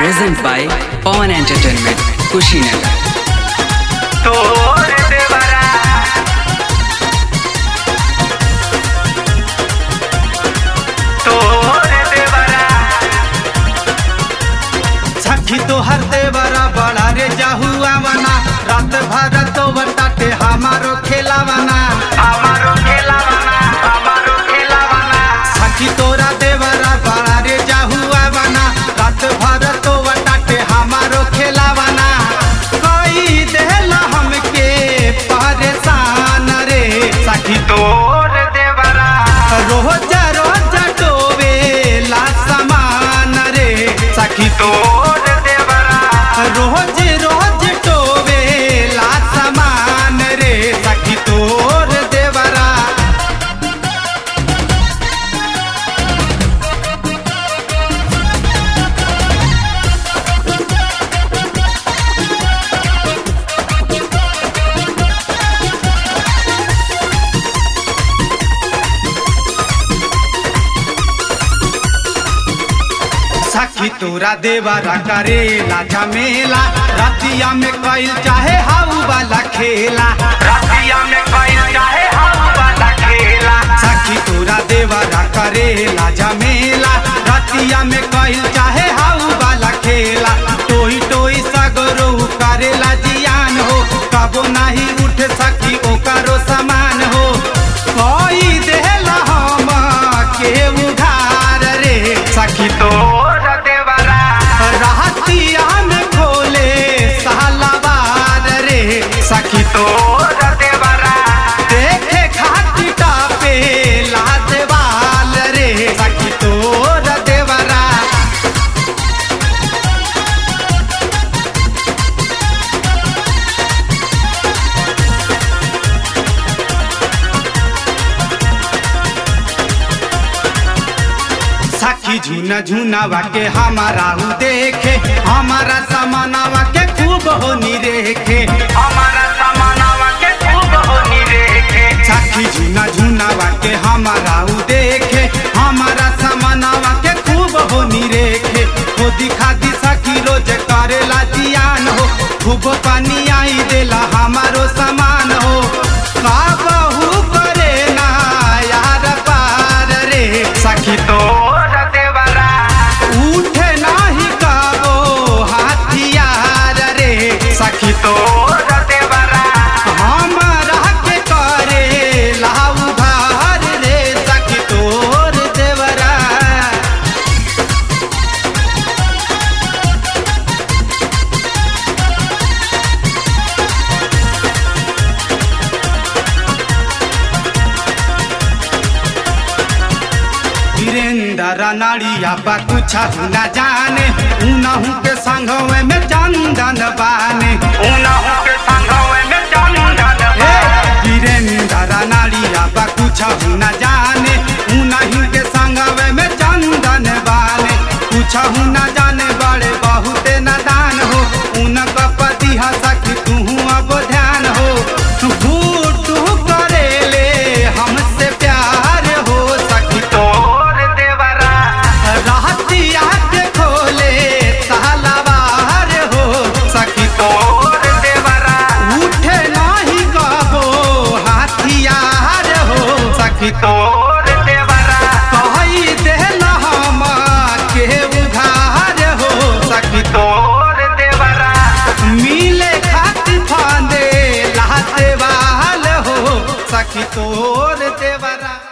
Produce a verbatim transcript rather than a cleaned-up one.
present by Pawan Entertainment, Kushinagar. सखी तो हर देवरा बड़ा रे जाहुआ बना रात भर तो बताते हमारो खेलावाना हमारो खेलावाना हमारो खेलावाना सखी तोरा देवरा बड़ा रे जाहुआ बना रात भर तो बताते हमारो खेलावाना कोई देला हमके परेशान रे सखी तोर देवरा रोज रोज टोवे ला समान रे सखी तोर रोज रोज टोवे ला समान रे सखी तोर देवरा सखी तोरा देवरा करेला झमेला रतिया में कइल चाहे हाउ वाला खेला रतिया में कइल चाहे हाउ वाला खेला सखी तोरा देवरा करेला झमेला रतिया में कइल चाहे हाउ वाला खेला टोई टोई सगरो करेला जियान हो कबो नहीं उठ सकी ओकरो समान हो कोई देला हम के उधार रे सखी तो सखी तोर देवरा देखे खाती टापे ला देवाल रे सखी तोर देवरा सखी झुना झुनावा के हमारा हूँ देखे हमारा समानावा के खूब होनी रेखे हमारा समानावा के खूब होनी रेखे सखी झुना झुनावा के हमारा हूँ देखे हमारा समानावा के खूब होनी रेखे हो दिखा दी सखी रोज करेला जियान हो खूब पानी आई देला हमारो समान हो का बहू करे ना यार पार रे सखी तो सखी तोर देवरा हमरा के करे लाउ भार रे सखी तोर देवरा वीरेंद्र नाड़िया बा कुछ न जाने उनहु के संगवे में चंदन बाने उनहु के संगवे में चंदन बाने वीरेंद्र नाड़िया बा कुछ न जाने उनहु के संगवे में चंदन बाने कुछ न जाने बड़े बहुत नादान हो उनका पति हा सखी तू अब ध्यान हो भूटू करेले हमसे प्यार हो सखी तोर देवरा रहतिया के खोले तालावार हो सखी तोर देवरा उठे नहीं कबो हाथियार हो सखी तोर देवरा कही देला हम के उधार हो सखी तोर देवरा मिले खातिर फांदे लाते वाल हो सखी तोर देवरा।